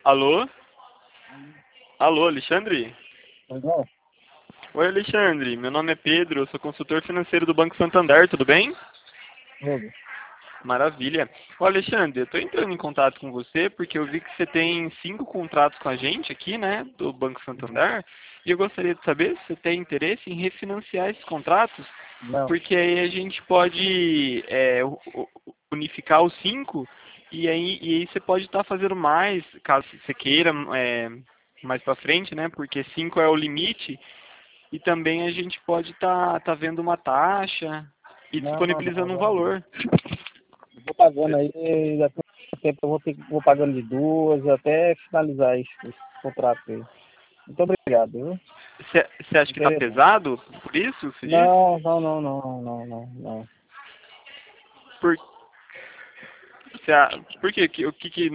Alô? Alô, Alexandre? Legal? Oi, Alexandre. Meu nome é Pedro, eu sou consultor financeiro do Banco Santander, tudo bem? Tudo. Maravilha. Ô, Alexandre, eu estou entrando em contato com você porque eu vi que você tem 5 contratos com a gente aqui, né, do Banco Santander, e eu gostaria de saber se você tem interesse em refinanciar esses contratos, Não. porque aí a gente pode unificar os 5 e aí você pode estar fazendo mais, caso você queira, mais para frente, né, porque 5 é o limite, e também a gente pode estar vendo uma taxa e Não, não, disponibilizando um não. valor. Eu vou pagando aí, daqui a um tempo vou pagando de duas até finalizar esse contrato aí. Muito obrigado, viu? Você acha que está Interessante. pesado por isso, você diz? Não, não, não, não, não, não, não. Por, por que, o que